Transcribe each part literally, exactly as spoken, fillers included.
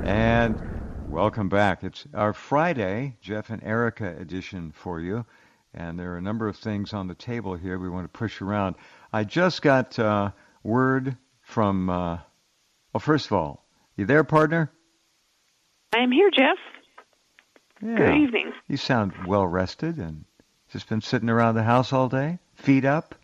And welcome back. It's our Friday, Jeff and Erica edition for you. And there are a number of things on the table here we want to push around. I just got uh, word from, uh, well, first of all, you there, partner? I am here, Jeff. Yeah. Good evening. You sound well rested and just been sitting around the house all day, feet up,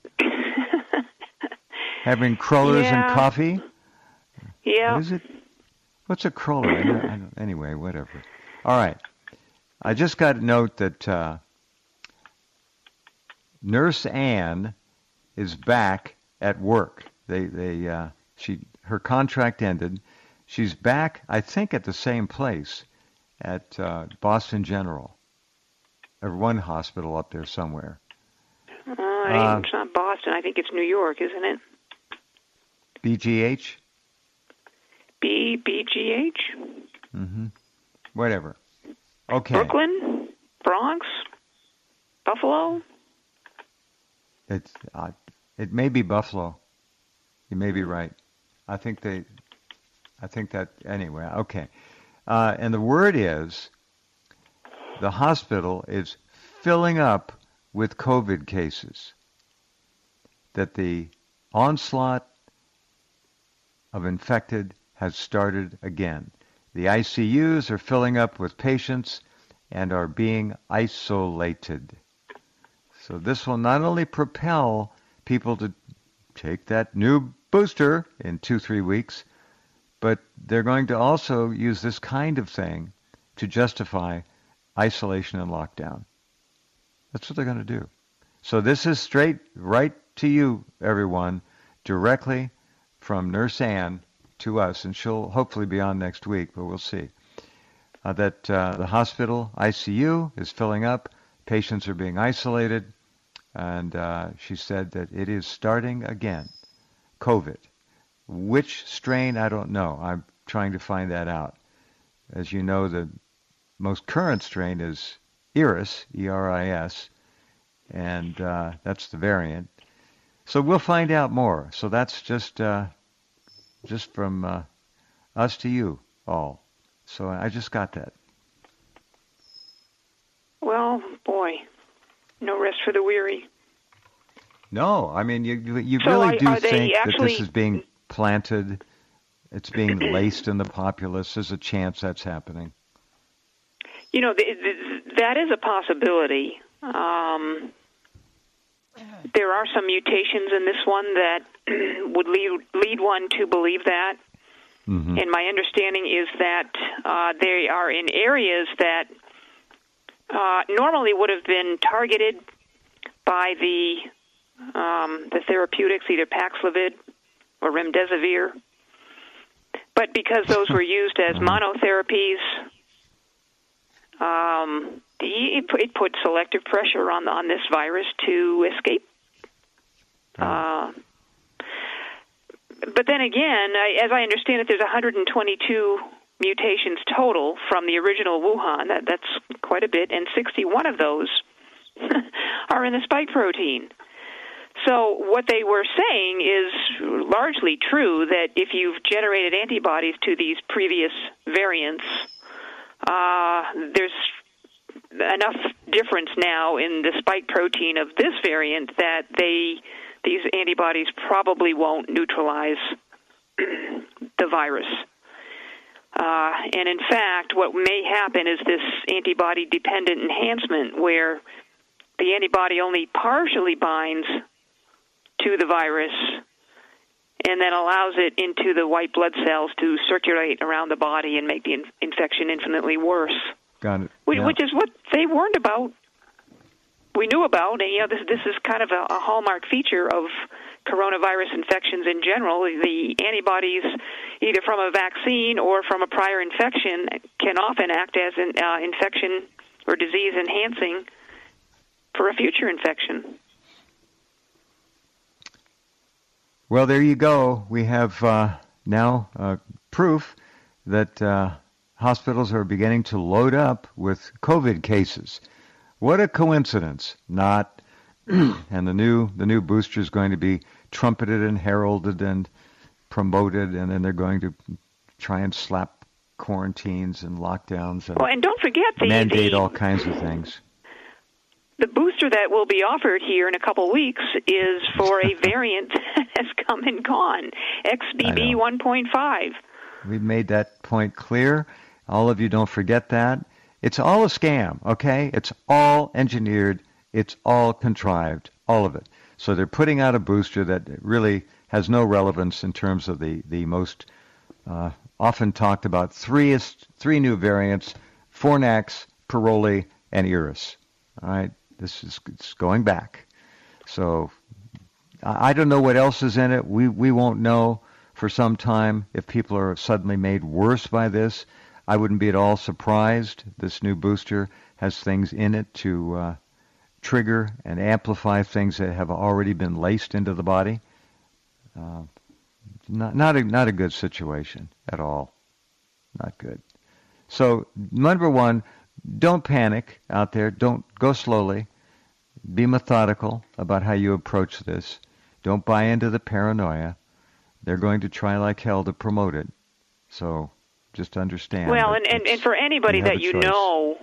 having crullers yeah. and coffee. Yeah. What is it? What's a cruller? I don't, I don't, anyway, whatever. All right. I just got a note that uh, Nurse Ann is back at work. They, they, uh, she, her contract ended. She's back, I think, at the same place, at uh, Boston General, or one hospital up there somewhere. Uh, uh, it's not Boston. I think it's New York, isn't it? B G H? B B G H? Mm-hmm. Whatever. Okay. Brooklyn? Bronx? Buffalo? It's uh, it may be Buffalo. You may be right. I think they. I think that anyway. Okay. Uh, and the word is, the hospital is filling up with COVID cases. That the onslaught of infected has started again. The I C Us are filling up with patients and are being isolated. So this will not only propel people to take that new booster in two, three weeks, but they're going to also use this kind of thing to justify isolation and lockdown. That's what they're going to do. So this is straight right to you, everyone, directly from Nurse Ann to us, and she'll hopefully be on next week, but we'll see. Uh, that uh, the hospital I C U is filling up, patients are being isolated, and uh, she said that it is starting again, COVID. Which strain, I don't know. I'm trying to find that out. As you know, the most current strain is Eris, E R I S, and uh, that's the variant. So we'll find out more. So that's just uh, just from uh, us to you all. So I just got that. Well, boy, no rest for the weary. No, I mean, you you so really are, do are think actually... that this is being planted, it's being laced in the populace. There's a chance that's happening. You know, th- th- that is a possibility. Um, there are some mutations in this one that would lead, lead one to believe that. Mm-hmm. And my understanding is that uh, they are in areas that uh, normally would have been targeted by the um, the therapeutics, either Paxlovid or Remdesivir. But because those were used as monotherapies, um, it, it put selective pressure on on this virus to escape. Uh, but then again, I, as I understand it, there's one hundred twenty-two mutations total from the original Wuhan. That, that's quite a bit, and sixty-one of those are in the spike protein. So what they were saying is largely true, that if you've generated antibodies to these previous variants, uh, there's enough difference now in the spike protein of this variant that they these antibodies probably won't neutralize the virus. Uh, and in fact, what may happen is this antibody-dependent enhancement, where the antibody only partially binds to the virus and then allows it into the white blood cells to circulate around the body and make the in- infection infinitely worse. Got it. Which, yeah. which is what they warned about. We knew about, and you know, this, this is kind of a, a hallmark feature of coronavirus infections in general. The antibodies, either from a vaccine or from a prior infection, can often act as an uh, infection or disease enhancing for a future infection. Well, there you go. We have uh, now uh, proof that uh, hospitals are beginning to load up with COVID cases. What a coincidence! Not, and the new the new booster is going to be trumpeted and heralded and promoted, and then they're going to try and slap quarantines and lockdowns and, well, and don't forget the mandate the, all kinds of things. The booster that will be offered here in a couple weeks is for a variant that has come and gone, X B B one point five. We've made that point clear. All of you don't forget that. It's all a scam, okay? It's all engineered. It's all contrived, all of it. So they're putting out a booster that really has no relevance in terms of the, the most uh, often talked about three, is, three new variants, Fornax, Paroli, and Eris. All right? This is it's going back. So I don't know what else is in it. We we won't know for some time if people are suddenly made worse by this. I wouldn't be at all surprised. This new booster has things in it to uh, trigger and amplify things that have already been laced into the body. Uh, not not a not a good situation at all. Not good. So number one, don't panic out there. Don't go slowly. Be methodical about how you approach this. Don't buy into the paranoia. They're going to try like hell to promote it. So just understand. Well, and, and, and for anybody you that you choice. know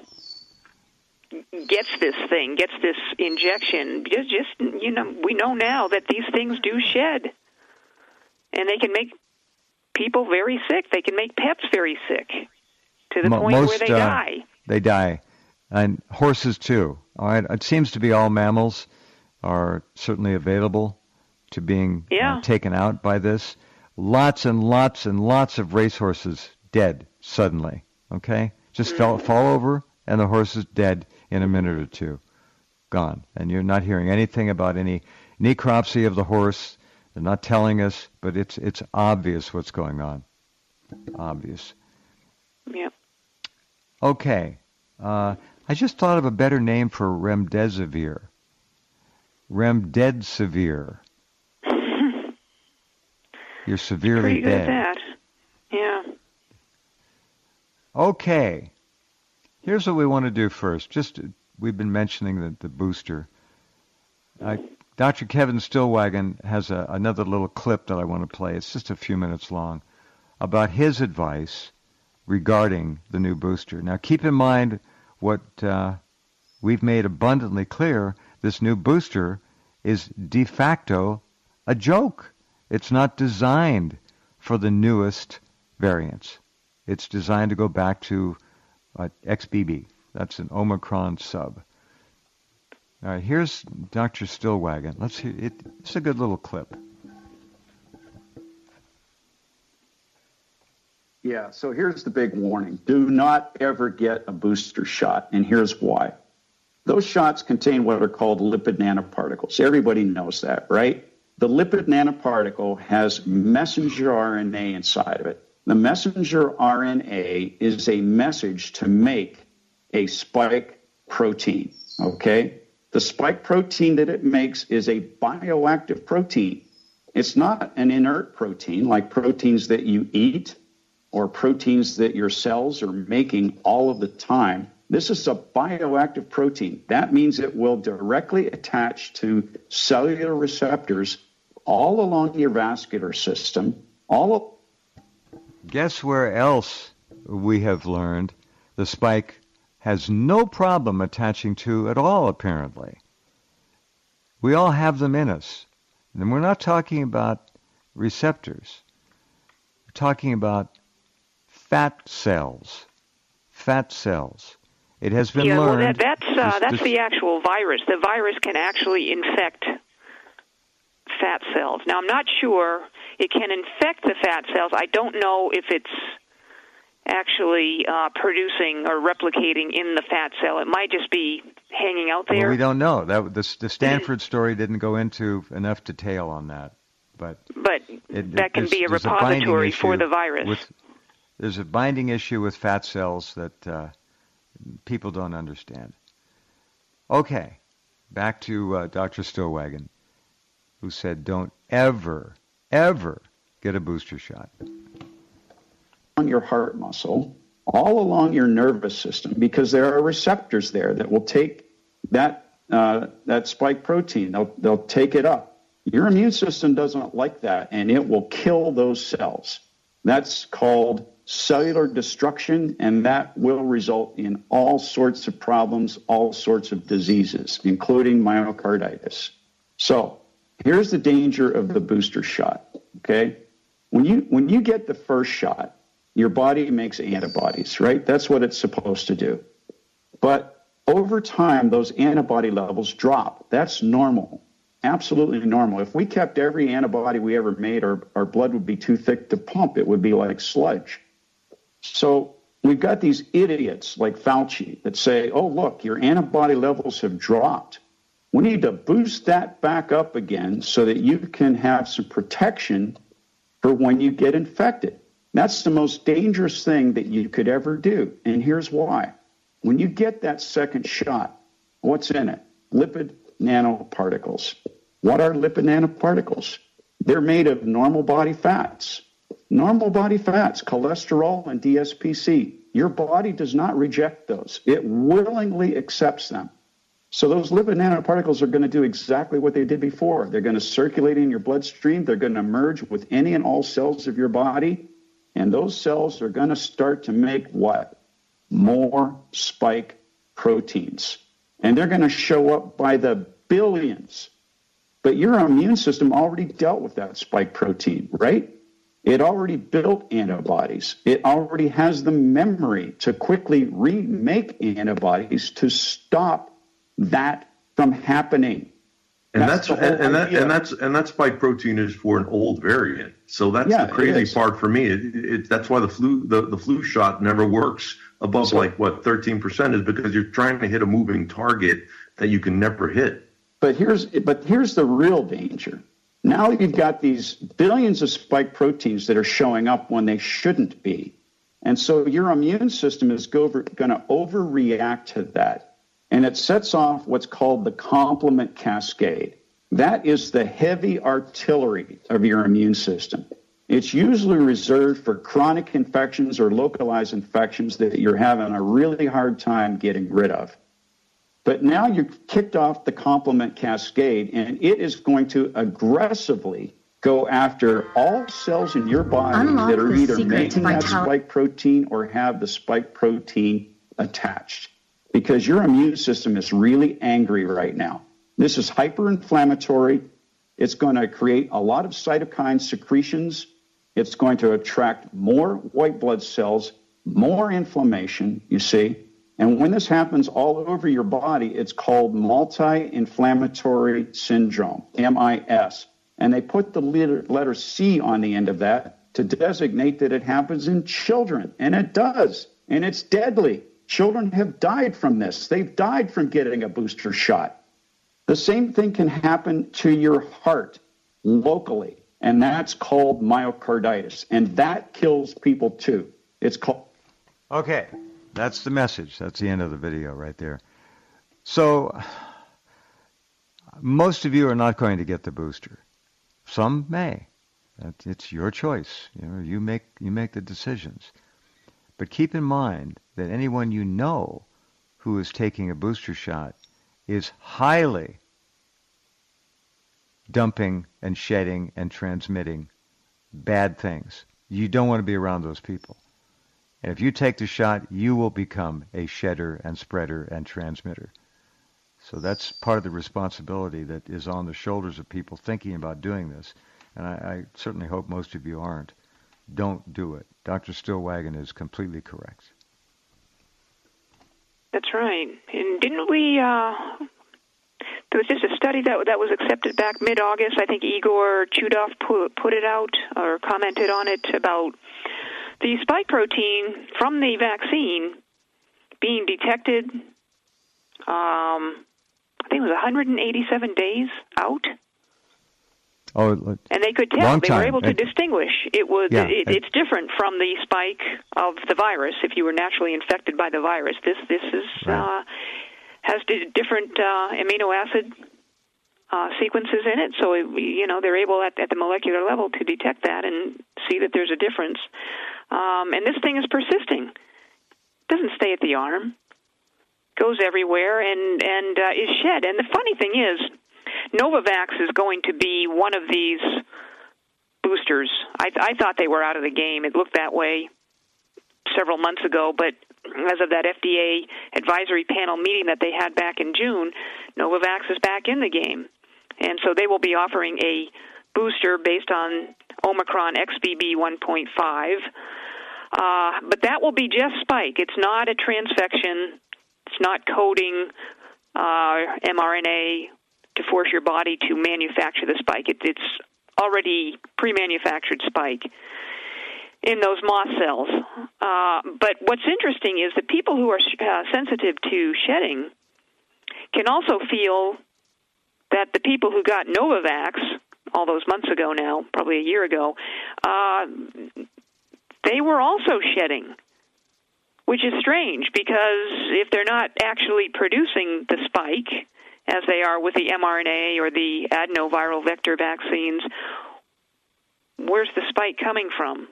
gets this thing, gets this injection, just, just, you know, we know now that these things do shed. And they can make people very sick. They can make pets very sick to the Mo- point most, where they uh, die. They die. And horses, too. All right. It seems to be all mammals are certainly available to being yeah. uh, taken out by this. Lots and lots and lots of racehorses dead suddenly. Okay? Just mm. fell, fall over, and the horse is dead in a minute or two. Gone. And you're not hearing anything about any necropsy of the horse. They're not telling us, but it's it's obvious what's going on. Obvious. Yep. Okay. Uh, I just thought of a better name for remdesivir. Remdesivir. You're severely Pretty good dead. At that. Yeah. Okay. Here's what we want to do first. Just we've been mentioning the, the booster. Uh, Doctor Kevin Stillwagon has a, another little clip that I want to play. It's just a few minutes long about his advice regarding the new booster. Now, keep in mind what uh, we've made abundantly clear. This new booster is de facto a joke. It's not designed for the newest variants. It's designed to go back to uh, X B B. That's an Omicron sub. All right, here's Doctor Stillwagon. Let's hear it. It's a good little clip. Yeah, so here's the big warning. Do not ever get a booster shot, and here's why. Those shots contain what are called lipid nanoparticles. Everybody knows that, right? The lipid nanoparticle has messenger R N A inside of it. The messenger R N A is a message to make a spike protein, okay? The spike protein that it makes is a bioactive protein. It's not an inert protein like proteins that you eat or proteins that your cells are making all of the time. This is a bioactive protein. That means it will directly attach to cellular receptors all along your vascular system. All. Guess where else we have learned the spike has no problem attaching to at all, apparently. We all have them in us. And we're not talking about receptors. We're talking about fat cells. Fat cells. It has been yeah, learned. Well, that, that's uh, this, that's this, the actual virus. The virus can actually infect fat cells. Now, I'm not sure it can infect the fat cells. I don't know if it's actually uh, producing or replicating in the fat cell. It might just be hanging out there. Well, we don't know. That the, the Stanford story didn't go into enough detail on that. But but it, that it, can be a there's repository a for the virus. With, there's a binding issue with fat cells that uh, people don't understand. Okay, back to uh, Doctor Stillwagon, who said don't ever, ever get a booster shot. On your heart muscle, all along your nervous system, because there are receptors there that will take that uh, that spike protein. They'll they'll take it up. Your immune system doesn't like that, and it will kill those cells. That's called cellular destruction, and that will result in all sorts of problems, all sorts of diseases, including myocarditis. So here's the danger of the booster shot, okay? When you, when you get the first shot, your body makes antibodies, right? That's what it's supposed to do. But over time, those antibody levels drop. That's normal, absolutely normal. If we kept every antibody we ever made, our, our blood would be too thick to pump. It would be like sludge. So we've got these idiots like Fauci that say, oh, look, your antibody levels have dropped. We need to boost that back up again so that you can have some protection for when you get infected. That's the most dangerous thing that you could ever do. And here's why. When you get that second shot, what's in it? Lipid nanoparticles. What are lipid nanoparticles? They're made of normal body fats. Normal body fats, cholesterol and D S P C. Your body does not reject those. It willingly accepts them. So those lipid nanoparticles are going to do exactly what they did before. They're going to circulate in your bloodstream. They're going to merge with any and all cells of your body. And those cells are going to start to make what? More spike proteins. And they're going to show up by the billions. But your immune system already dealt with that spike protein, right? It already built antibodies. It already has the memory to quickly remake antibodies to stop that from happening. And that's, that's and, and that and that's and that spike protein is for an old variant. So that's yeah, the crazy part for me. It, it, that's why the flu the, the flu shot never works above so, like what thirteen percent is, because you're trying to hit a moving target that you can never hit. But here's but here's the real danger. Now you've got these billions of spike proteins that are showing up when they shouldn't be. And so your immune system is going to overreact to that. And it sets off what's called the complement cascade. That is the heavy artillery of your immune system. It's usually reserved for chronic infections or localized infections that you're having a really hard time getting rid of. But now you've kicked off the complement cascade, and it is going to aggressively go after all cells in your body Unlock that are either making that spike protein or have the spike protein attached. Because your immune system is really angry right now. This is hyperinflammatory. It's going to create a lot of cytokine secretions. It's going to attract more white blood cells, more inflammation, you see. And when this happens all over your body, it's called multi-inflammatory syndrome, M I S. And they put the letter, letter C on the end of that to designate that it happens in children. And it does. And it's deadly. Children have died from this. They've died from getting a booster shot. The same thing can happen to your heart locally, and that's called myocarditis, and that kills people too. It's called... Okay, that's the message. That's the end of the video right there. So most of you are not going to get the booster. Some may. It's your choice. You know, you make you make the decisions. But keep in mind that anyone you know who is taking a booster shot is highly dumping and shedding and transmitting bad things. You don't want to be around those people. And if you take the shot, you will become a shedder and spreader and transmitter. So that's part of the responsibility that is on the shoulders of people thinking about doing this. And I, I certainly hope most of you aren't. Don't do it. Doctor Stillwagon is completely correct. That's right. And didn't we, uh, there was just a study that that was accepted back mid-August. I think Igor Chudov put, put it out or commented on it about the spike protein from the vaccine being detected, um, I think it was one hundred eighty-seven days out. Oh, and they could tell. They were able to it, distinguish. It was. Yeah, it, it, it's different from the spike of the virus. If you were naturally infected by the virus, this this is right. uh, has different uh, amino acid uh, sequences in it. So it, you know they're able at, at the molecular level to detect that and see that there's a difference. Um, and this thing is persisting. It doesn't stay at the arm. Goes everywhere and and uh, is shed. And the funny thing is, Novavax is going to be one of these boosters. I, I thought they were out of the game. It looked that way several months ago, but as of that F D A advisory panel meeting that they had back in June, Novavax is back in the game. And so they will be offering a booster based on Omicron X B B one point five. Uh, but that will be just spike. It's not a transfection. It's not coding uh, mRNA to force your body to manufacture the spike. It, it's already pre-manufactured spike in those moth cells. Uh, but what's interesting is that people who are uh, sensitive to shedding can also feel that the people who got Novavax all those months ago now, probably a year ago, uh, they were also shedding, which is strange because if they're not actually producing the spike, as they are with the mRNA or the adenoviral vector vaccines, where's the spike coming from?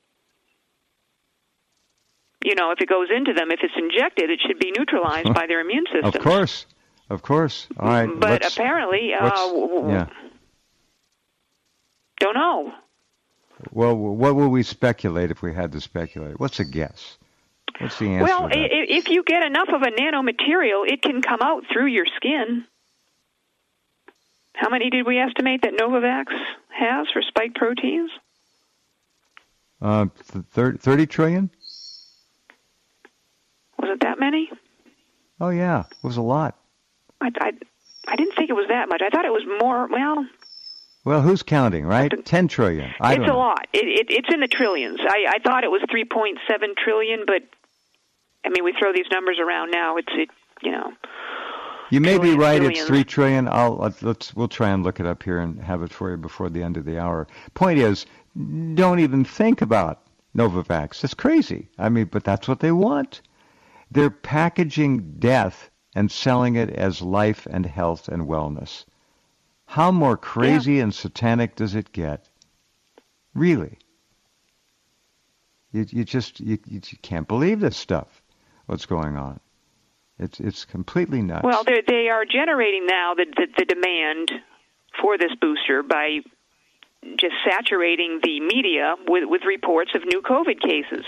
You know, if it goes into them, if it's injected, it should be neutralized by their immune system. Of course, of course. All right. But apparently, uh, yeah. don't know. Well, what will we speculate if we had to speculate? What's a guess? What's the answer? Well, to that? if you get enough of a nanomaterial, it can come out through your skin. How many did we estimate that Novavax has for spike proteins? Uh, thirty, thirty trillion? Was it that many? Oh, yeah. It was a lot. I, I, I didn't think it was that much. I thought it was more, well... Well, who's counting, right? Ten trillion. I it's don't a know. lot. It, it, it's in the trillions. I, I thought it was three point seven trillion, but I mean, we throw these numbers around now. It's it, you know. You may trillions, be right. billions. It's three trillion. I'll let's we'll try and look it up here and have it for you before the end of the hour. Point is, don't even think about Novavax. It's crazy. I mean, but that's what they want. They're packaging death and selling it as life and health and wellness. How more crazy yeah. and satanic does it get? Really? You, you just you, you can't believe this stuff. What's going on? It's it's completely nuts. Well, they they are generating now the, the the demand for this booster by just saturating the media with with reports of new COVID cases.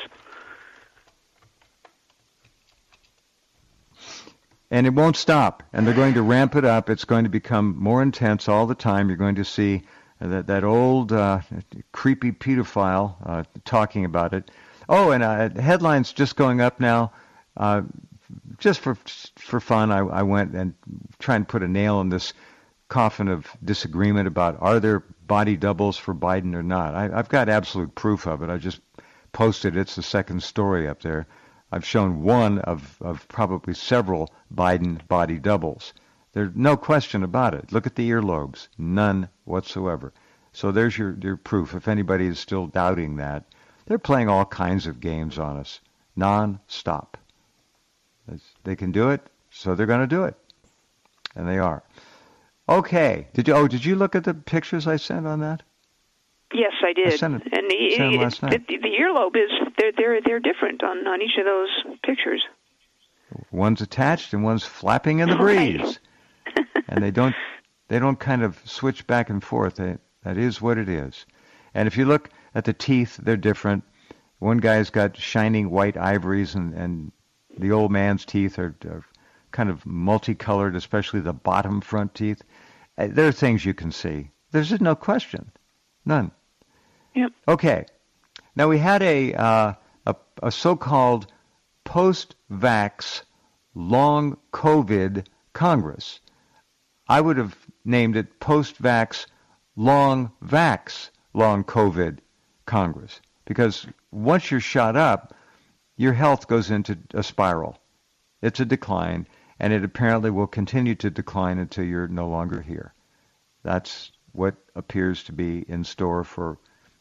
And it won't stop, and they're going to ramp it up. It's going to become more intense all the time. You're going to see that that old uh, creepy pedophile uh, talking about it. Oh, and uh, headlines just going up now. Uh, just for for fun, I, I went and tried and put a nail in this coffin of disagreement about are there body doubles for Biden or not. I, I've got absolute proof of it. I just posted it. It's the second story up there. I've shown one of, of probably several Biden body doubles. There's no question about it. Look at the earlobes. None whatsoever. So there's your, your proof. If anybody is still doubting that, they're playing all kinds of games on us, non-stop. They can do it, so they're going to do it. And they are. Okay. Did you? Oh, did you look at the pictures I sent on that? Yes, I did. I sent it, and the, sent it last night. The, the earlobe is they're they're they're different on, on each of those pictures. One's attached and one's flapping in the breeze, right. And they don't they don't kind of switch back and forth. They, that is what it is. And if you look at the teeth, they're different. One guy's got shining white ivories, and, and the old man's teeth are, are kind of multicolored, especially the bottom front teeth. There are things you can see. There's just no question, none. Yep. Okay. Now we had a uh, a, a so-called post-vax long COVID Congress. I would have named it post-vax long vax long COVID Congress, because once you're shot up, your health goes into a spiral. It's a decline, and it apparently will continue to decline until you're no longer here. That's what appears to be in store for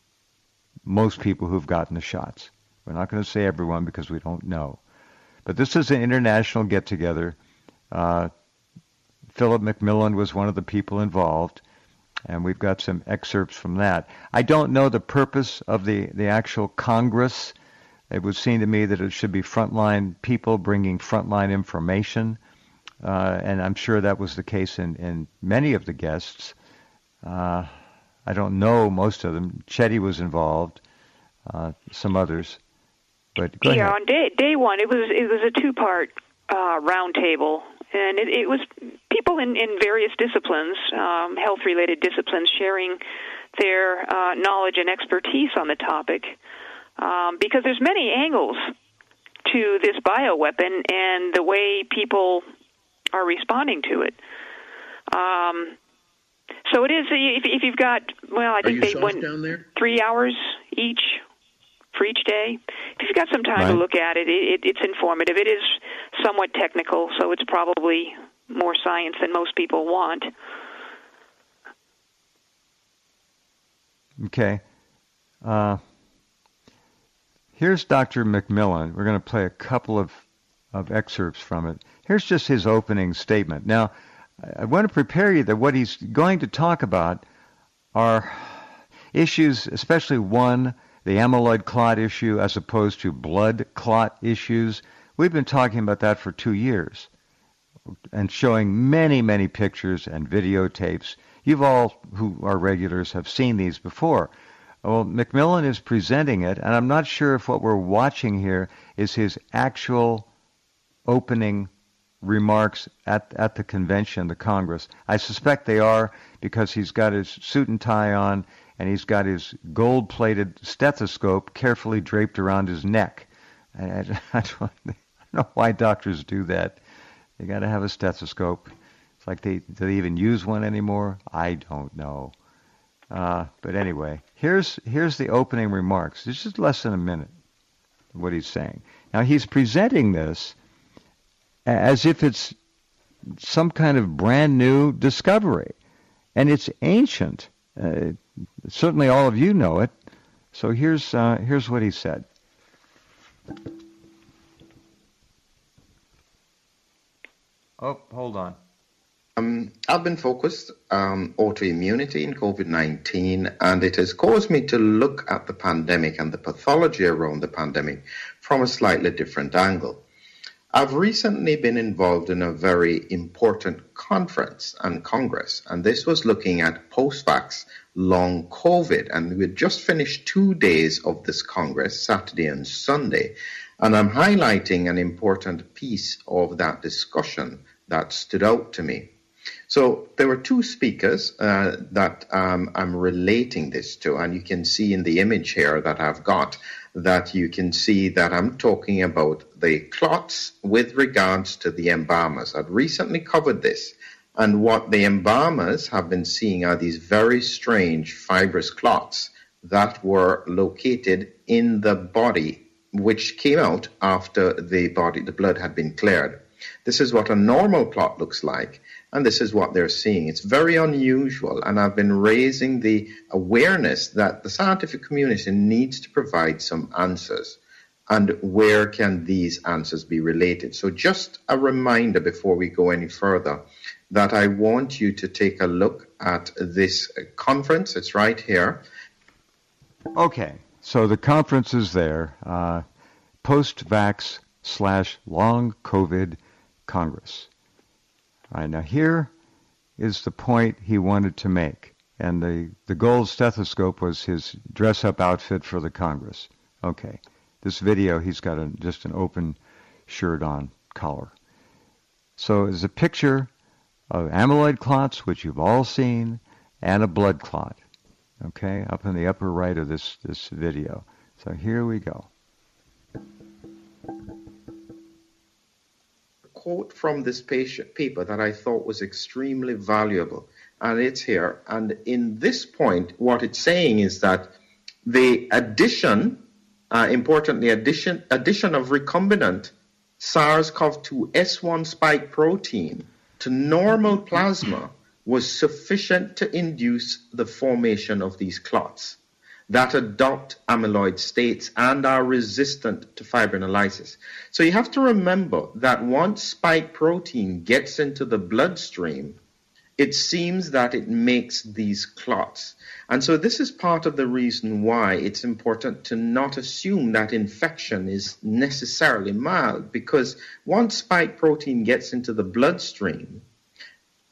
most people who've gotten the shots. We're not going to say everyone because we don't know. But this is an international get-together. Uh, Philip McMillan was one of the people involved, and we've got some excerpts from that. I don't know the purpose of the, the actual Congress. It would seem to me that it should be frontline people bringing frontline information, uh, and I'm sure that was the case in, in many of the guests. Uh, I don't know most of them. Chetty was involved, uh, some others. But go yeah, ahead. on day day one, it was it was a two part uh, roundtable, and it, it was people in, in various disciplines, um, health related disciplines, sharing their uh, knowledge and expertise on the topic, um, because there's many angles to this bioweapon and the way people are responding to it. Um, so it is, if, if you've got, well, I think they went three hours each for each day. If you've got some time right. to look at it, it, it's informative. It is somewhat technical, so it's probably more science than most people want. Okay. Uh, here's Doctor McMillan. We're going to play a couple of, of excerpts from it. Here's just his opening statement. Now, I want to prepare you that what he's going to talk about are issues, especially one, the amyloid clot issue as opposed to blood clot issues. We've been talking about that for two years and showing many, many pictures and videotapes. You've all, who are regulars, have seen these before. Well, McMillan is presenting it, and I'm not sure if what we're watching here is his actual opening remarks at at the convention, the Congress. I suspect they are, because he's got his suit and tie on, and he's got his gold-plated stethoscope carefully draped around his neck. I, I, I, don't, I don't know why doctors do that. They got to have a stethoscope. It's like they do they even use one anymore? I don't know. Uh, but anyway, here's here's the opening remarks. This is less than a minute, what he's saying. Now, he's presenting this as if it's some kind of brand new discovery. And it's ancient. Uh, certainly all of you know it. So here's uh, here's what he said. Oh, hold on. Um, I've been focused on autoimmunity in COVID nineteen, and it has caused me to look at the pandemic and the pathology around the pandemic from a slightly different angle. I've recently been involved in a very important conference and congress, and this was looking at post-vax long COVID, and we had just finished two days of this congress, Saturday and Sunday, and I'm highlighting an important piece of that discussion that stood out to me. So there were two speakers uh, that um, I'm relating this to, and you can see in the image here that I've got that you can see that I'm talking about the clots with regards to the embalmers. I've recently covered this, and what the embalmers have been seeing are these very strange fibrous clots that were located in the body, which came out after the body, the blood had been cleared. This is what a normal clot looks like, and this is what they're seeing. It's very unusual, and I've been raising the awareness that the scientific community needs to provide some answers, and where can these answers be related. So just a reminder before we go any further that I want you to take a look at this conference. It's right here. Okay, so the conference is there, uh, post-vax slash long COVID Congress. All right, now here is the point he wanted to make, and the, the gold stethoscope was his dress-up outfit for the Congress. Okay, this video, he's got a, just an open shirt on, collar. So it's a picture of amyloid clots, which you've all seen, and a blood clot, okay, up in the upper right of this, this video. So here we go. Quote from this paper that I thought was extremely valuable, and it's here. And in this point, what it's saying is that the addition, uh, importantly, addition, addition of recombinant SARS-C o V two S one spike protein to normal plasma was sufficient to induce the formation of these clots that adopt amyloid states and are resistant to fibrinolysis. So you have to remember that once spike protein gets into the bloodstream, it seems that it makes these clots. And so this is part of the reason why it's important to not assume that infection is necessarily mild, because once spike protein gets into the bloodstream,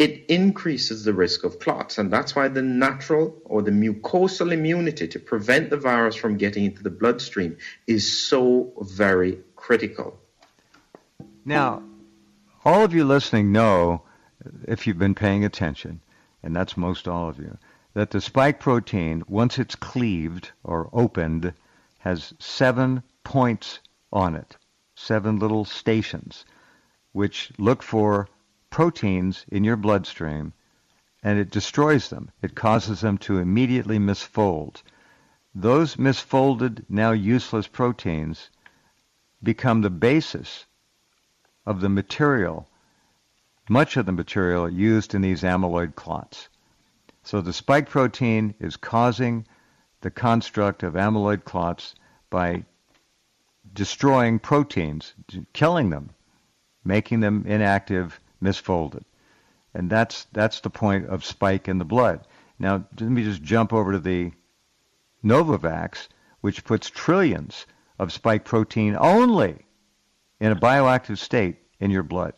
it increases the risk of clots. And that's why the natural or the mucosal immunity to prevent the virus from getting into the bloodstream is so very critical. Now, all of you listening know, if you've been paying attention, and that's most all of you, that the spike protein, once it's cleaved or opened, has seven points on it, seven little stations, which look for proteins in your bloodstream, and it destroys them. It causes them to immediately misfold. Those misfolded, now useless proteins become the basis of the material, much of the material used in these amyloid clots. So the spike protein is causing the construct of amyloid clots by destroying proteins, killing them, making them inactive, misfolded. And that's that's the point of spike in the blood. Now, let me just jump over to the Novavax, which puts trillions of spike protein only in a bioactive state in your blood.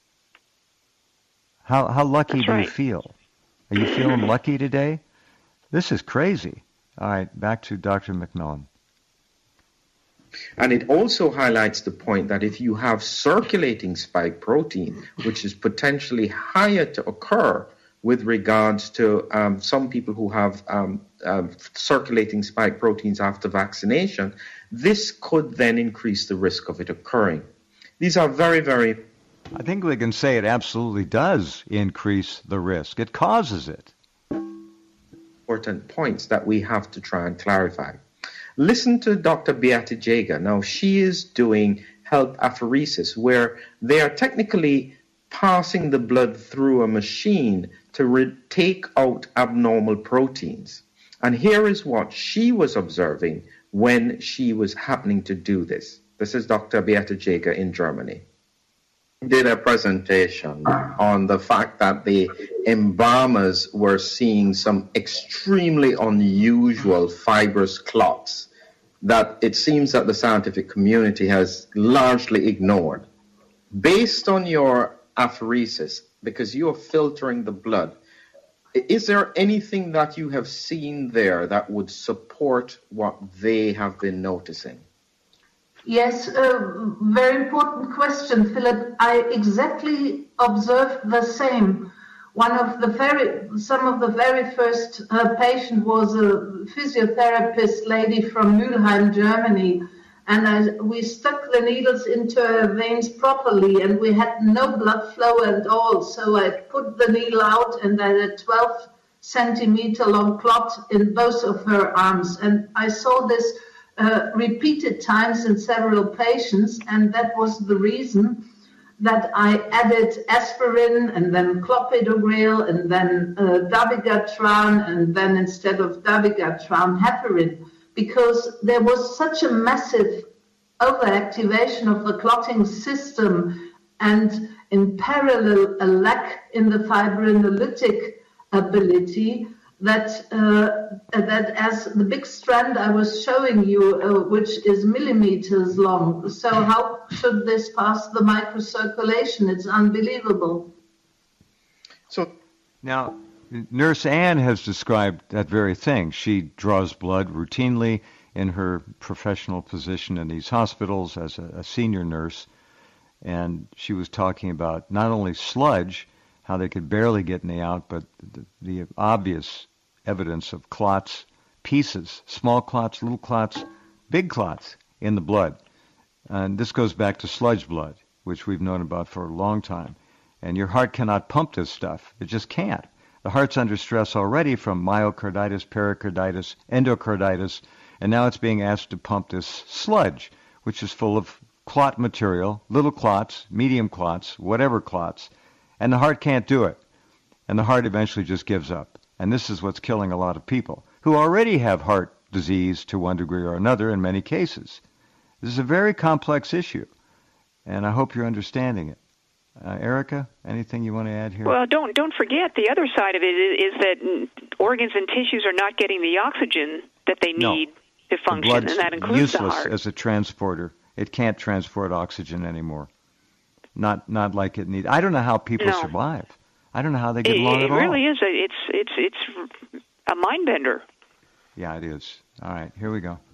How how lucky That's do right. you feel? Are you feeling lucky today? This is crazy. All right, back to Doctor McMillan. And it also highlights the point that if you have circulating spike protein, which is potentially higher to occur with regards to um, some people who have um, uh, circulating spike proteins after vaccination, this could then increase the risk of it occurring. These are very, very... I think we can say it absolutely does increase the risk. It causes it. important points that we have to try and clarify. Listen to Doctor Beata Jager. Now, she is doing health apheresis, where they are technically passing the blood through a machine to re- take out abnormal proteins. And here is what she was observing when she was happening to do this. This is Doctor Beata Jager in Germany. Did a presentation on the fact that the embalmers were seeing some extremely unusual fibrous clots that it seems that the scientific community has largely ignored. Based on your apheresis, because you are filtering the blood, is there anything that you have seen there that would support what they have been noticing? Yes, uh, very important question, Philip. I exactly observed the same. One of the very, some of the very first uh, patient was a physiotherapist lady from Mülheim, Germany, and I, we stuck the needles into her veins properly, and we had no blood flow at all. So I put the needle out, and I had a twelve centimeter long clot in both of her arms, and I saw this Uh, repeated times in several patients, and that was the reason that I added aspirin and then clopidogrel and then uh, dabigatran and then instead of dabigatran heparin, because there was such a massive overactivation of the clotting system and in parallel a lack in the fibrinolytic ability that uh, that as the big strand I was showing you, uh, which is millimeters long. So how should this pass the microcirculation? It's unbelievable. So now, Nurse Ann has described that very thing. She draws blood routinely in her professional position in these hospitals as a, a senior nurse, and she was talking about not only sludge, how they could barely get any out, but the, the obvious evidence of clots, pieces, small clots, little clots, big clots in the blood. And this goes back to sludge blood, which we've known about for a long time. And your heart cannot pump this stuff. It just can't. The heart's under stress already from myocarditis, pericarditis, endocarditis, and now it's being asked to pump this sludge, which is full of clot material, little clots, medium clots, whatever clots, and the heart can't do it. And the heart eventually just gives up. And this is what's killing a lot of people who already have heart disease to one degree or another in many cases. This is a very complex issue, and I hope you're understanding it. Uh, Erica, anything you want to add here? Well, don't don't forget the other side of it is, is that organs and tissues are not getting the oxygen that they need no. to function, and that includes useless the heart. As a transporter. It can't transport oxygen anymore. Not not like it needs. I don't know how people no. survive. I don't know how they get it, along it at all. It really is. A, it's it's it's a mind bender. Yeah, it is. All right, here we go.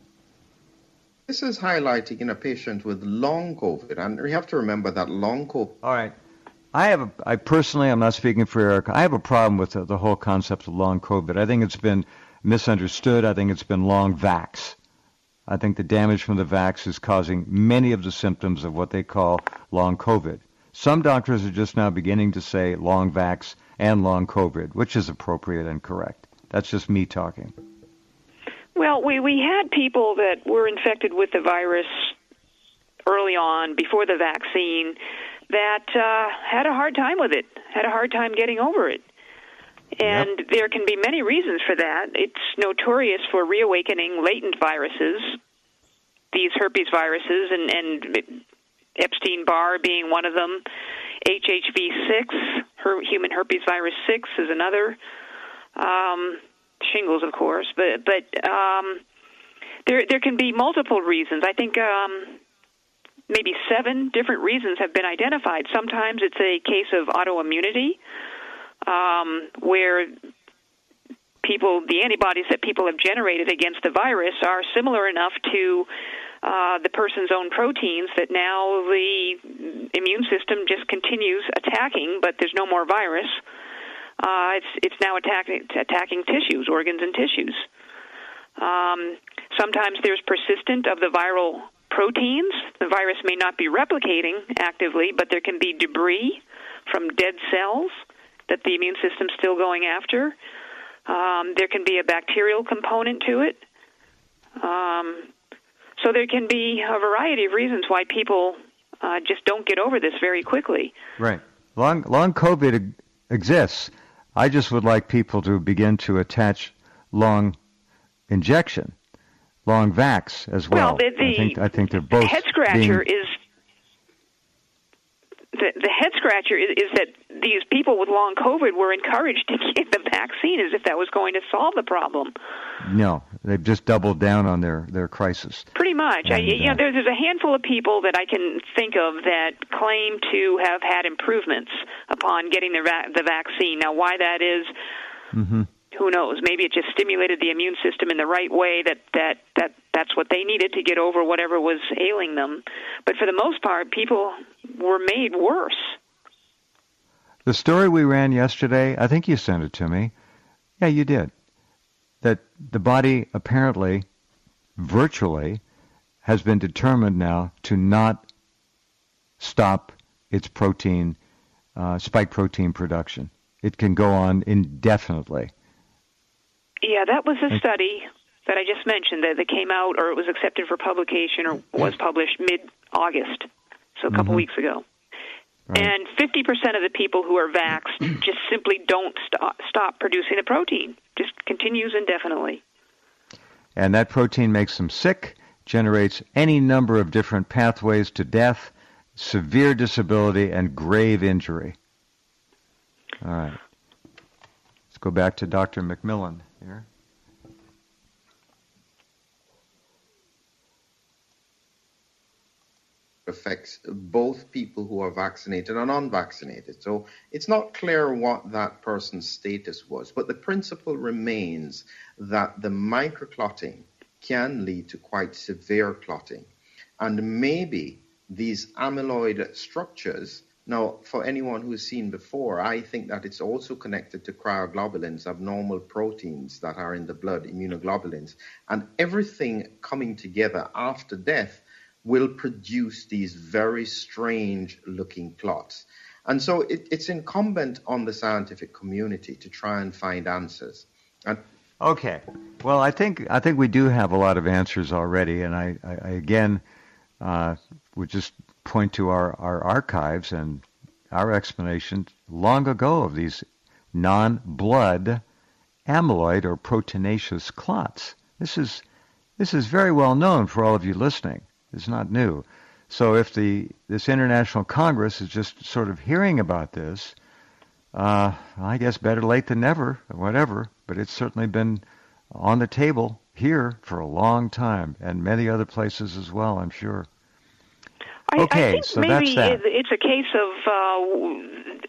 This is highlighting in a patient with long COVID, and we have to remember that long COVID. All right. I have a, I personally, I'm not speaking for Eric, I have a problem with the, the whole concept of long COVID. I think it's been misunderstood. I think it's been long vax. I think the damage from the vax is causing many of the symptoms of what they call long COVID. Some doctors are just now beginning to say long vax and long COVID, which is appropriate and correct. That's just me talking. Well, we, we had people that were infected with the virus early on, before the vaccine, that uh, had a hard time with it, had a hard time getting over it. And yep. There can be many reasons for that. It's notorious for reawakening latent viruses, these herpes viruses, and, and Epstein-Barr being one of them. H H V six, her, human herpes virus six, is another. Um, shingles, of course. But, but um, there, there can be multiple reasons. I think um, maybe seven different reasons have been identified. Sometimes it's a case of autoimmunity, um, where people, the antibodies that people have generated against the virus are similar enough to uh, the person's own proteins that now the immune system just continues attacking, but there's no more virus. Uh, it's it's now attacking attacking tissues, organs, and tissues. Um, sometimes there's persistent of the viral proteins. The virus may not be replicating actively, but there can be debris from dead cells that the immune system's still going after. Um, there can be a bacterial component to it. Um, so there can be a variety of reasons why people uh, just don't get over this very quickly. Right. Long long COVID exists. I just would like people to begin to attach long injection, long vax as well. Well, the, the I think I think they're both. Head scratcher being... is the the head scratcher is, is that these people with long COVID were encouraged to get the vaccine as if that was going to solve the problem. No, they've just doubled down on their, their crisis. Pretty much. And, I, you know, there's, there's a handful of people that I can think of that claim to have had improvements upon getting the va- the vaccine. Now, why that is, mm-hmm. who knows? Maybe it just stimulated the immune system in the right way, that, that, that that's what they needed to get over whatever was ailing them. But for the most part, people were made worse. The story we ran yesterday, I think you sent it to me. Yeah, you did. That the body apparently, virtually, has been determined now to not stop its protein, uh, spike protein production. It can go on indefinitely. Yeah, that was a study that I just mentioned that, that came out, or it was accepted for publication, or was published mid-August, so a couple mm-hmm. weeks ago. Right. And fifty percent of the people who are vaxxed just simply don't stop, stop producing the protein. Just continues indefinitely. And that protein makes them sick, generates any number of different pathways to death, severe disability, and grave injury. All right. Let's go back to Doctor McMillan here. Affects both people who are vaccinated and unvaccinated. So it's not clear what that person's status was, but the principle remains that the microclotting can lead to quite severe clotting. And maybe these amyloid structures, now for anyone who's seen before, I think that it's also connected to cryoglobulins, abnormal proteins that are in the blood, immunoglobulins, and everything coming together after death will produce these very strange-looking clots. And so it, it's incumbent on the scientific community to try and find answers. And okay. Well, I think I think we do have a lot of answers already, and I, I, I again uh, would just point to our, our archives and our explanation long ago of these non-blood amyloid or proteinaceous clots. This is this is very well known for all of you listening. It's not new. So if the this International Congress is just sort of hearing about this, uh, I guess better late than never, or whatever, but it's certainly been on the table here for a long time, and many other places as well, I'm sure. I, okay, I think so maybe that's that. It's a case of uh,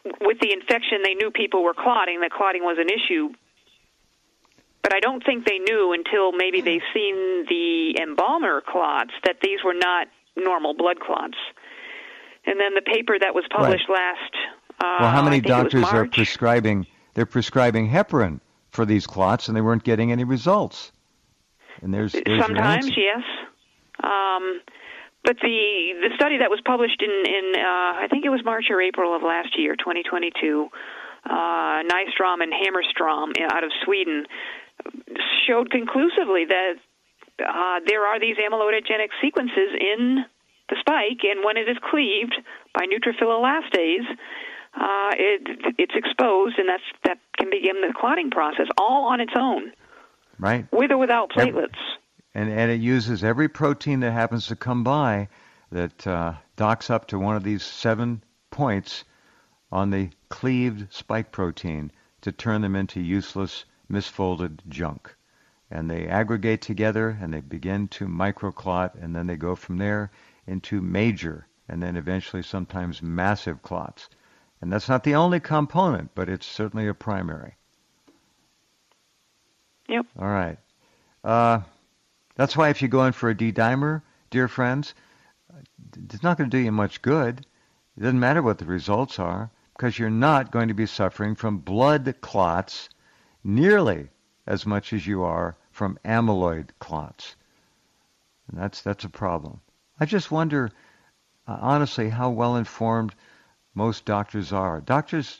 with the infection, they knew people were clotting, that clotting was an issue. But I don't think they knew until maybe they seen the embalmer clots that these were not normal blood clots. And then the paper that was published right. last uh, well, how many I think doctors it was are March. prescribing? They're prescribing heparin for these clots, and they weren't getting any results. And there's, there's sometimes yes. Um, but the the study that was published in in uh, I think it was March or April of last year, twenty twenty-two, uh, Nystrom and Hammerstrom out of Sweden showed conclusively that uh, there are these amyloidogenic sequences in the spike, and when it is cleaved by neutrophil elastase, uh, it, it's exposed, and that's that can begin the clotting process all on its own, right? With or without platelets. And and it uses every protein that happens to come by that uh, docks up to one of these seven points on the cleaved spike protein to turn them into useless, misfolded junk. And they aggregate together, and they begin to microclot, and then they go from there into major, and then eventually sometimes massive clots. And that's not the only component, but it's certainly a primary. Yep. All right. Uh, that's why if you go in for a D-dimer, dear friends, it's not going to do you much good. It doesn't matter what the results are, because you're not going to be suffering from blood clots nearly as much as you are from amyloid clots. And that's that's a problem. I just wonder, uh, honestly, how well-informed most doctors are. Doctors,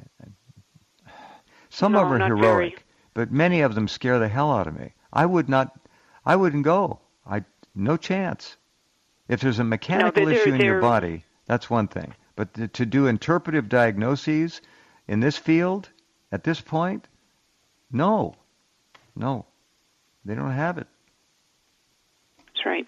some no, of them are heroic, very. but many of them scare the hell out of me. I would not, I wouldn't go. I no chance. If there's a mechanical no, they're, issue in they're, your body, that's one thing. But to, to do interpretive diagnoses in this field, at this point, no, no, they don't have it. That's right.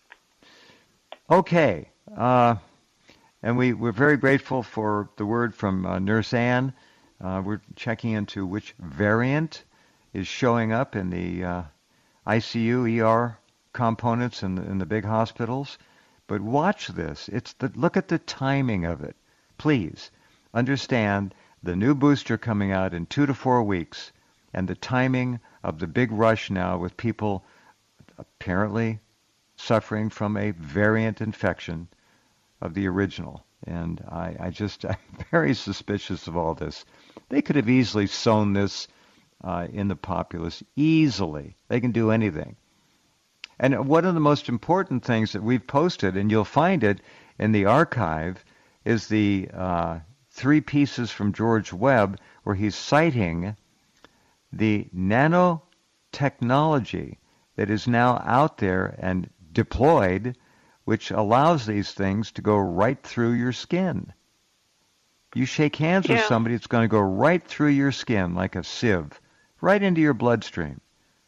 Okay, uh, and we, we're very grateful for the word from uh, Nurse Ann. Uh, we're checking into which variant is showing up in the uh, I C U, E R components in the, in the big hospitals. But watch this. It's the look at the timing of it. Please understand the new booster coming out in two to four weeks, and the timing of the big rush now with people apparently suffering from a variant infection of the original. And I, I just, I'm very suspicious of all this. They could have easily sown this uh, in the populace, easily. They can do anything. And one of the most important things that we've posted, and you'll find it in the archive, is the uh, three pieces from George Webb where he's citing the nanotechnology that is now out there and deployed, which allows these things to go right through your skin. You shake hands yeah. with somebody, it's going to go right through your skin like a sieve, right into your bloodstream.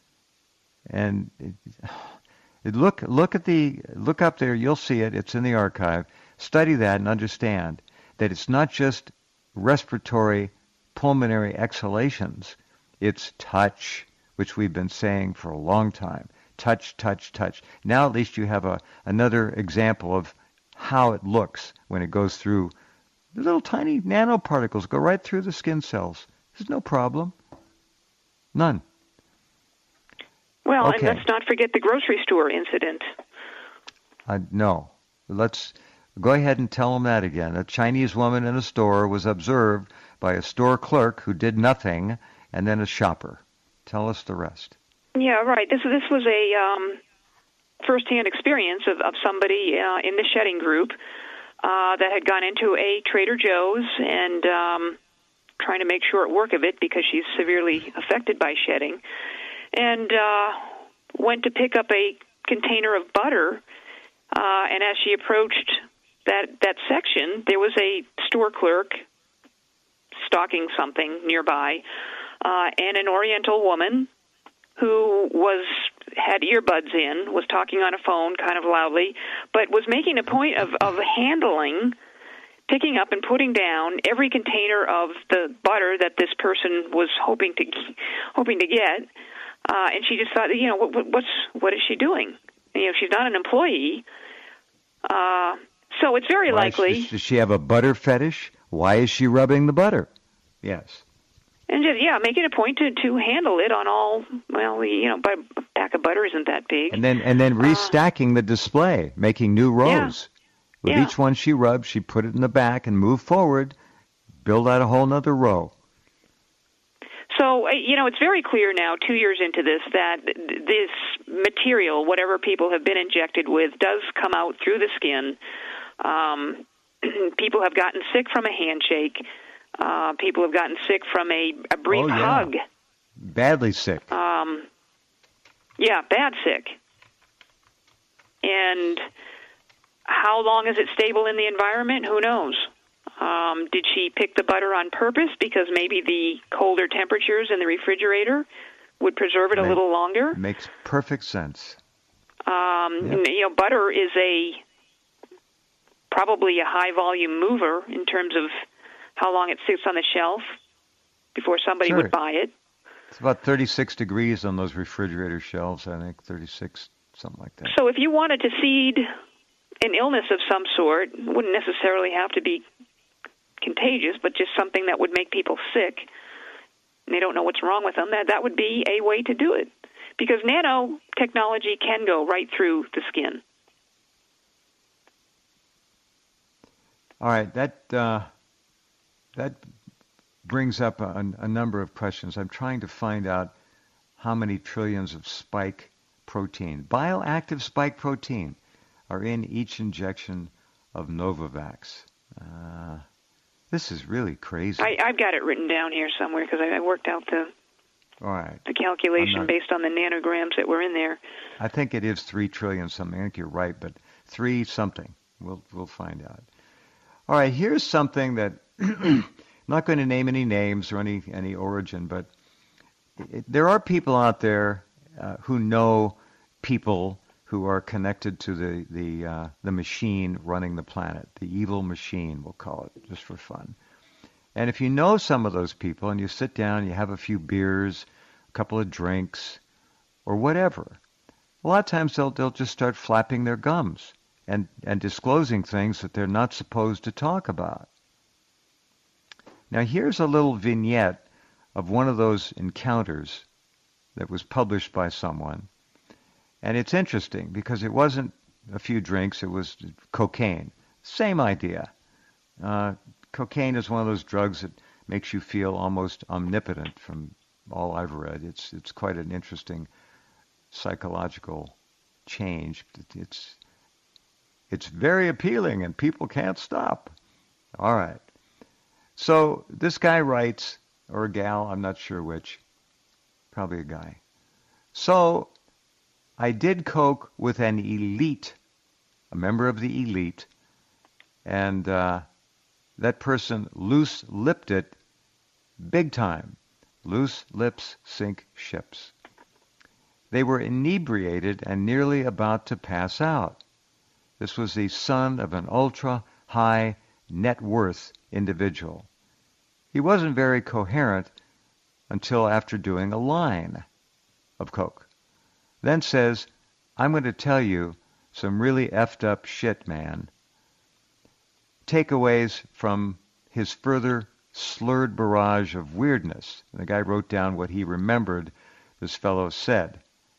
And it, it look look at the look up there, you'll see it. It's in the archive. Study that and understand that it's not just respiratory pulmonary exhalations. It's touch, which we've been saying for a long time. Touch, touch, touch. Now at least you have a another example of how it looks when it goes through. The little tiny nanoparticles go right through the skin cells. There's no problem. None. Well, okay. And let's not forget the grocery store incident. Uh, no. Let's go ahead and tell them that again. A Chinese woman in a store was observed by a store clerk who did nothing, and then a shopper. Tell us the rest. Yeah, right. This this was a um, first-hand experience of, of somebody uh, in the shedding group uh, that had gone into a Trader Joe's and um, trying to make short work of it because she's severely affected by shedding, and uh, went to pick up a container of butter, uh, and as she approached that, that section, there was a store clerk stocking something nearby, uh, and an Oriental woman who was had earbuds in, was talking on a phone kind of loudly, but was making a point of, of handling, picking up and putting down every container of the butter that this person was hoping to hoping to get. Uh, and she just thought, you know, what, what's what is she doing? You know, she's not an employee. Uh, so it's very Why, likely. Does she have a butter fetish? Why is she rubbing the butter? Yes. And just, yeah, make it a point to, to handle it on all, well, you know, a pack of butter isn't that big. And then and then restacking uh, the display, making new rows. Yeah. With yeah. each one she rubbed, she put it in the back and moved forward, build out a whole nother row. So, you know, it's very clear now, two years into this, that this material, whatever people have been injected with, does come out through the skin. Um, people have gotten sick from a handshake. Uh, people have gotten sick from a, a brief oh, yeah. hug. Badly sick. Um, yeah, bad sick. And how long is it stable in the environment? Who knows? Um, did she pick the butter on purpose because maybe the colder temperatures in the refrigerator would preserve it a Make, little longer? Makes perfect sense. Um, yep. You know, butter is a probably a high-volume mover in terms of how long it sits on the shelf before somebody sure. would buy it. It's about thirty-six degrees on those refrigerator shelves, I think, thirty-six, something like that. So if you wanted to seed an illness of some sort, it wouldn't necessarily have to be contagious, but just something that would make people sick, and they don't know what's wrong with them, that, that would be a way to do it. Because nanotechnology can go right through the skin. All right, that uh, that brings up a, a number of questions. I'm trying to find out how many trillions of spike protein, bioactive spike protein, are in each injection of Novavax. Uh, this is really crazy. I, I've got it written down here somewhere because I, I worked out the All right. the calculation not, based on the nanograms that were in there. I think it is three trillion something. I think you're right, but three something. We'll we'll find out. All right, here's something that I'm not going to name any names or any any origin, but it, there are people out there uh, who know people who are connected to the the uh, the machine running the planet, the evil machine, we'll call it, just for fun. And if you know some of those people and you sit down, you have a few beers, a couple of drinks, or whatever, a lot of times they'll they'll just start flapping their gums and, and disclosing things that they're not supposed to talk about. Now here's a little vignette of one of those encounters that was published by someone. And it's interesting because it wasn't a few drinks, it was cocaine. Same idea. Uh, cocaine is one of those drugs that makes you feel almost omnipotent from all I've read. It's it's quite an interesting psychological change. It's it's very appealing and people can't stop. All right. So this guy writes, or a gal, I'm not sure which, probably a guy. So I did coke with an elite, a member of the elite, and uh, that person loose-lipped it big time. Loose lips sink ships. They were inebriated and nearly about to pass out. This was the son of an ultra-high net worth individual. He wasn't very coherent until after doing a line of coke. Then says, I'm going to tell you some really effed up shit, man. Takeaways from his further slurred barrage of weirdness. And the guy wrote down what he remembered this fellow said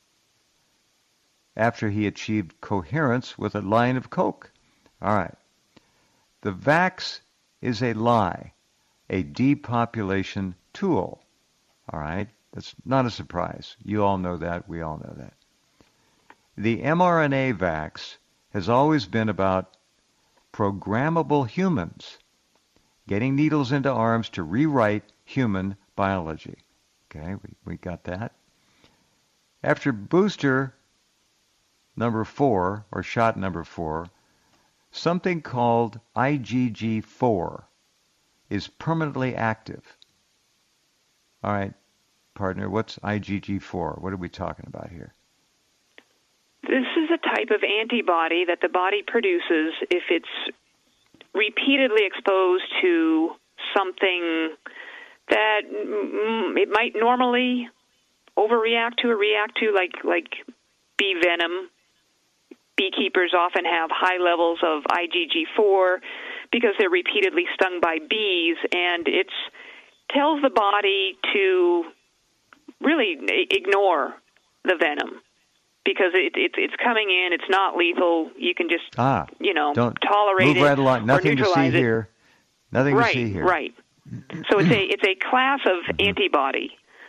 after he achieved coherence with a line of coke. All right. The vax is a lie, a depopulation tool. All right. That's not a surprise. You all know that. We all know that. The mRNA vax has always been about programmable humans, getting needles into arms to rewrite human biology. Okay, we, we got that. After booster number four, or shot number four, something called I G G four is permanently active. All right, partner, what's I G G four? What are we talking about here? This is a type of antibody that the body produces if it's repeatedly exposed to something that mm, it might normally overreact to or react to, like like bee venom. Beekeepers often have high levels of I G G four because they're repeatedly stung by bees, and it tells the body to really ignore the venom because it, it, it's coming in. It's not lethal. You can just, ah, you know, don't tolerate move it right along. Nothing to see it. here. Nothing right, to see here. Right, right. So it's a it's a class of mm-hmm. antibody,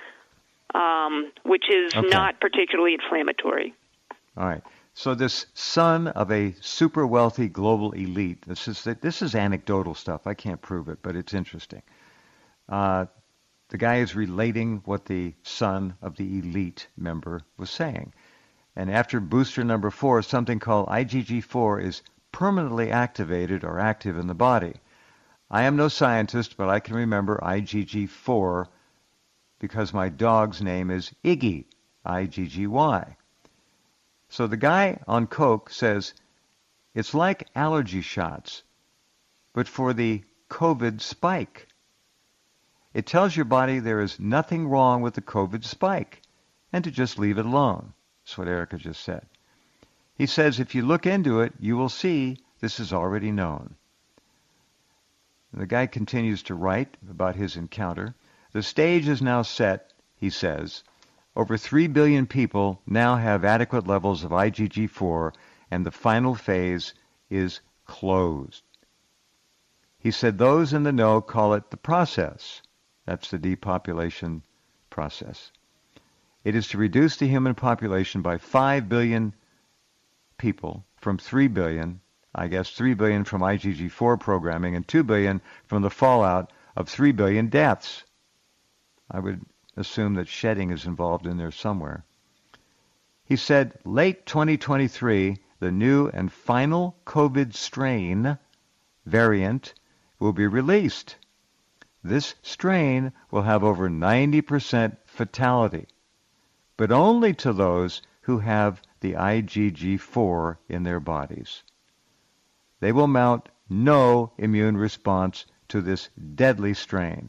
um, which is okay. not particularly inflammatory. All right. So this son of a super wealthy global elite. This is this is anecdotal stuff. I can't prove it, but it's interesting. Uh, the guy is relating what the son of the elite member was saying. And after booster number four, something called I G G four is permanently activated or active in the body. I am no scientist, but I can remember I G G four because my dog's name is Iggy, I G G Y. So the guy on Coke says, it's like allergy shots, but for the COVID spike. It tells your body there is nothing wrong with the COVID spike and to just leave it alone. That's what Erica just said. He says if you look into it, you will see this is already known. And the guy continues to write about his encounter. The stage is now set, he says. Over three billion people now have adequate levels of I G G four, and the final phase is closed. He said those in the know call it the process. That's the depopulation process. It is to reduce the human population by five billion people from three billion, I guess three billion from I G G four programming, and two billion from the fallout of three billion deaths. I would assume that shedding is involved in there somewhere. He said, late twenty twenty-three, the new and final COVID strain variant will be released. This strain will have over ninety percent fatality, but only to those who have the I G G four in their bodies. They will mount no immune response to this deadly strain.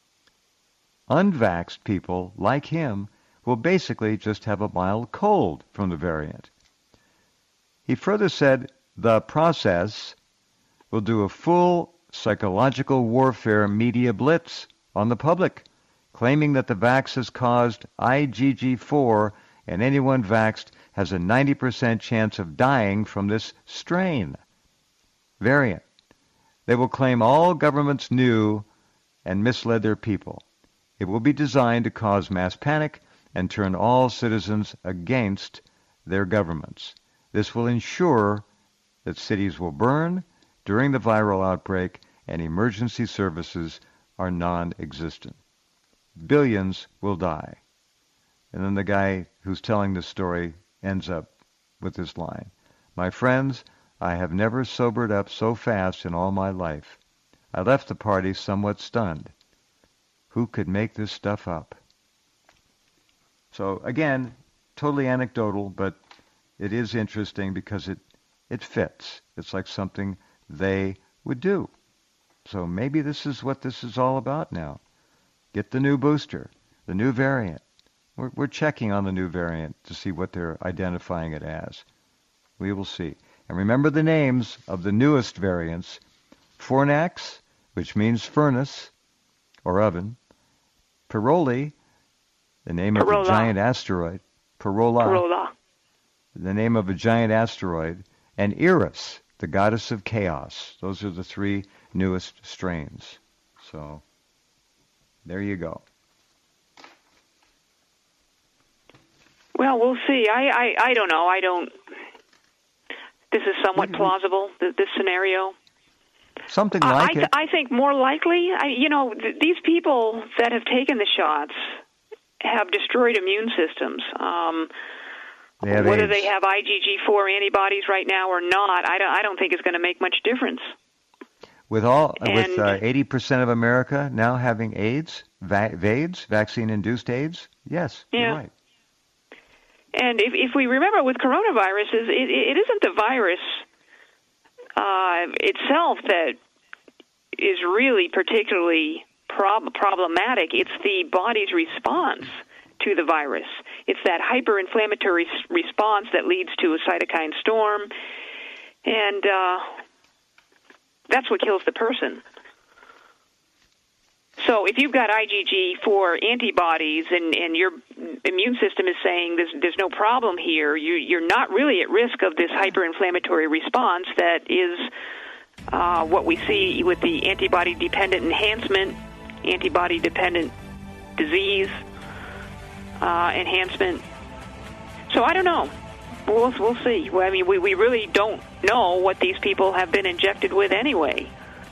Unvaxxed people, like him, will basically just have a mild cold from the variant. He further said the process will do a full psychological warfare media blitz on the public, claiming that the vax has caused I G G four and anyone vaxxed has a ninety percent chance of dying from this strain variant. They will claim all governments knew and misled their people. It will be designed to cause mass panic and turn all citizens against their governments. This will ensure that cities will burn during the viral outbreak and emergency services are non-existent. Billions will die. And then the guy who's telling the story ends up with this line. My friends, I have never sobered up so fast in all my life. I left the party somewhat stunned. Who could make this stuff up? So again, totally anecdotal, but it is interesting because it, it fits. It's like something they would do. So maybe this is what this is all about now. Get the new booster, the new variant. We're, we're checking on the new variant to see what they're identifying it as. We will see. And remember the names of the newest variants. Fornax, which means furnace or oven. Piroli, the name Parola. of a giant asteroid. Parola, Parola, the name of a giant asteroid. And Eris, the goddess of chaos. Those are the three newest strains. So there you go. Well, we'll see. I, I, I don't know. I don't. This is somewhat plausible, this scenario. Something like I, th- it. I think more likely, I, you know, th- these people that have taken the shots have destroyed immune systems. Um, whether AIDS. they have I G G four antibodies right now or not, I don't, I don't think it's going to make much difference. With all, and, with uh, eighty percent of America now having AIDS, va- VAIDS, vaccine-induced AIDS, yes, yeah. you're right. And if, if we remember with coronaviruses, it, it isn't the virus uh, itself that is really particularly prob- problematic. It's the body's response to the virus. It's that hyperinflammatory response that leads to a cytokine storm. And uh, that's what kills the person. So if you've got I G G four antibodies and, and your immune system is saying there's, there's no problem here, you, you're not really at risk of this hyperinflammatory response that is uh, what we see with the antibody-dependent enhancement, antibody-dependent disease uh, enhancement. So I don't know. We'll, we'll see. Well, I mean, we, we really don't know what these people have been injected with anyway.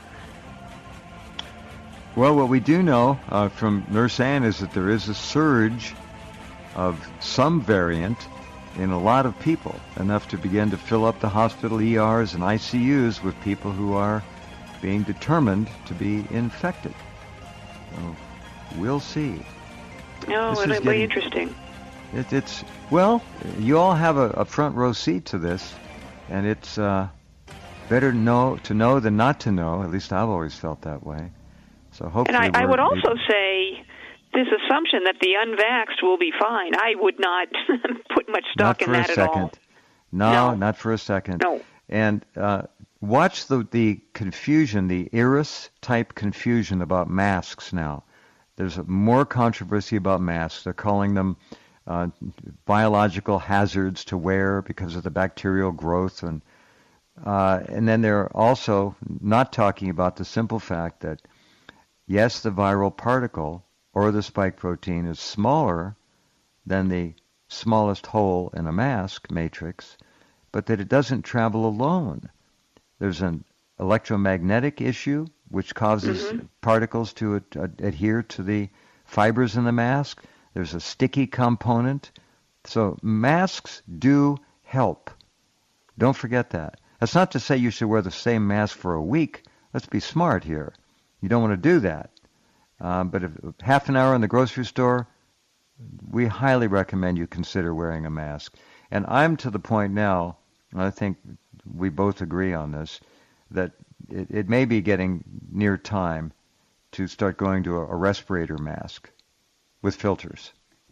Well, what we do know uh, from Nurse Ann is that there is a surge of some variant in a lot of people, enough to begin to fill up the hospital E Rs and I C Us with people who are being determined to be infected. So we'll see. No, this it'll is be getting, interesting. It, it's, well, you all have a, a front row seat to this, and it's uh, better know, to know than not to know. At least I've always felt that way. So hopefully, and I, I would also able... say this assumption that the unvaxxed will be fine. I would not put much stock in that at all. Not for a second. No, no, not for a second. No. And uh, watch the the confusion, the Iris type confusion about masks now. There's more controversy about masks. They're calling them uh, biological hazards to wear because of the bacterial growth, and uh, and then they're also not talking about the simple fact that yes, the viral particle or the spike protein is smaller than the smallest hole in a mask matrix, but that it doesn't travel alone. There's an electromagnetic issue which causes mm-hmm. particles to ad- ad- adhere to the fibers in the mask. There's a sticky component. So masks do help. Don't forget that. That's not to say you should wear the same mask for a week. Let's be smart here. You don't want to do that. Um, but if half an hour in the grocery store, we highly recommend you consider wearing a mask. And I'm to the point now, and I think we both agree on this, that it, it may be getting near time to start going to a, a respirator mask with filters.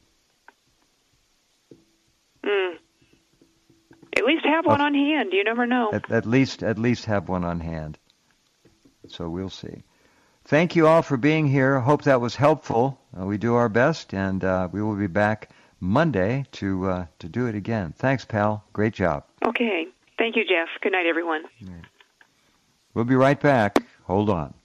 Mm. At least have one on hand. You never know. At, at least, at least have one on hand. So we'll see. Thank you all for being here. Hope that was helpful. Uh, we do our best, and uh, we will be back Monday to uh, to do it again. Thanks, pal. Great job. Okay. Thank you, Jeff. Good night, everyone. We'll be right back. Hold on.